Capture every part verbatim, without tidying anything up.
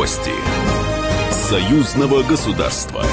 Новости союзного государства.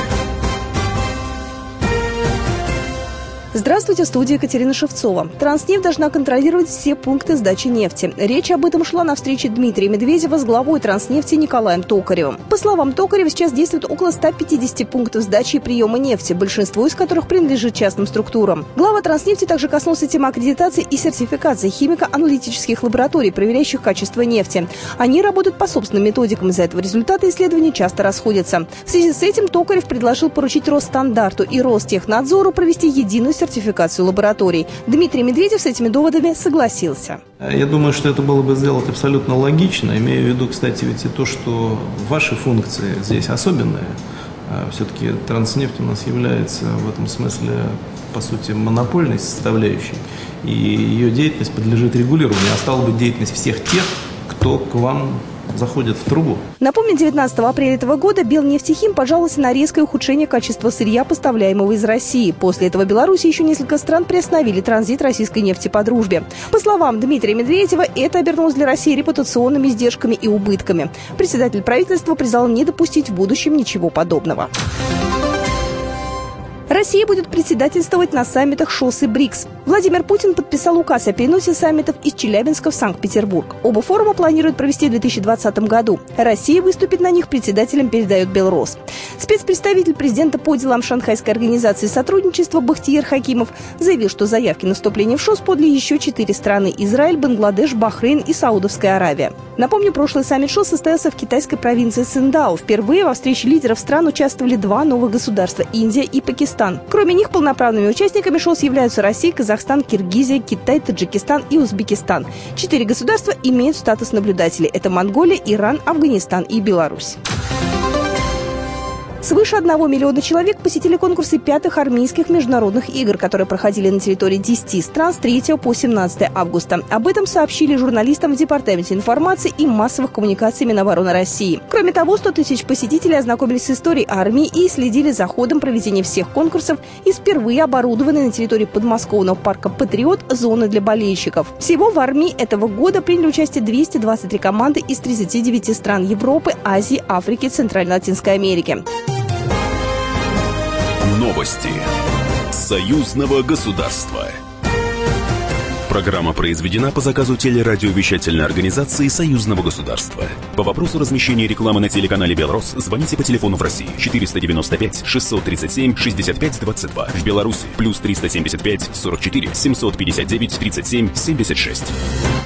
Здравствуйте, в студии Екатерина Шевцова. Транснефть должна контролировать все пункты сдачи нефти. Речь об этом шла на встрече Дмитрия Медведева с главой Транснефти Николаем Токаревым. По словам Токарева, сейчас действует около ста пятидесяти пунктов сдачи и приема нефти, большинство из которых принадлежит частным структурам. Глава Транснефти также коснулся темы аккредитации и сертификации химико-аналитических лабораторий, проверяющих качество нефти. Они работают по собственным методикам, из-за этого результаты исследований часто расходятся. В связи с этим Токарев предложил поручить Росстандарту и Ростехнадзору провести единую сертификацию лабораторий. Дмитрий Медведев с этими доводами согласился. Я думаю, что это было бы сделать абсолютно логично, имея в виду, кстати, ведь и то, что ваши функции здесь особенные. Все-таки Транснефть у нас является в этом смысле, по сути, монопольной составляющей, и ее деятельность подлежит регулированию, а стала бы деятельность всех тех, кто к вам заходят в трубу. Напомню, девятнадцатого апреля этого года Белнефтехим пожаловался на резкое ухудшение качества сырья, поставляемого из России. После этого Беларусь и еще несколько стран приостановили транзит российской нефти по дружбе. По словам Дмитрия Медведева, это обернулось для России репутационными издержками и убытками. Председатель правительства призвал не допустить в будущем ничего подобного. Россия будет председательствовать на саммитах ШОС и БРИКС. Владимир Путин подписал указ о переносе саммитов из Челябинска в Санкт-Петербург. Оба форума планируют провести в две тысячи двадцатом году. Россия выступит на них председателем, передает Белрос. Спецпредставитель президента по делам Шанхайской организации сотрудничества Бахтиер Хакимов заявил, что заявки на вступление в ШОС подали еще четыре страны – Израиль, Бангладеш, Бахрейн и Саудовская Аравия. Напомню, прошлый саммит ШОС состоялся в китайской провинции Циндао. Впервые во встрече лидеров стран участвовали два новых государства – Индия и Пакистан. Кроме них, полноправными участниками ШОС являются Россия, Казахстан, Киргизия, Китай, Таджикистан и Узбекистан. Четыре государства имеют статус наблюдателей – это Монголия, Иран, Афганистан и Беларусь. Свыше одного миллиона человек посетили конкурсы пятых армейских международных игр, которые проходили на территории десяти стран с третьего по семнадцатое августа. Об этом сообщили журналистам в Департаменте информации и массовых коммуникаций Минобороны России. Кроме того, сто тысяч посетителей ознакомились с историей армии и следили за ходом проведения всех конкурсов из впервые оборудованной на территории подмосковного парка «Патриот» зоны для болельщиков. Всего в армии этого года приняли участие двести двадцать три команды из тридцати девяти стран Европы, Азии, Африки, Центрально-Латинской Америки. Новости союзного государства. Программа произведена по заказу телерадиовещательной организации союзного государства. По вопросу размещения рекламы на телеканале «Белрос» звоните по телефону в России четыреста девяносто пять шестьсот тридцать семь шестьдесят пять двадцать два. В Беларуси плюс триста семьдесят пять сорок четыре семьсот пятьдесят девять тридцать семь семьдесят шесть.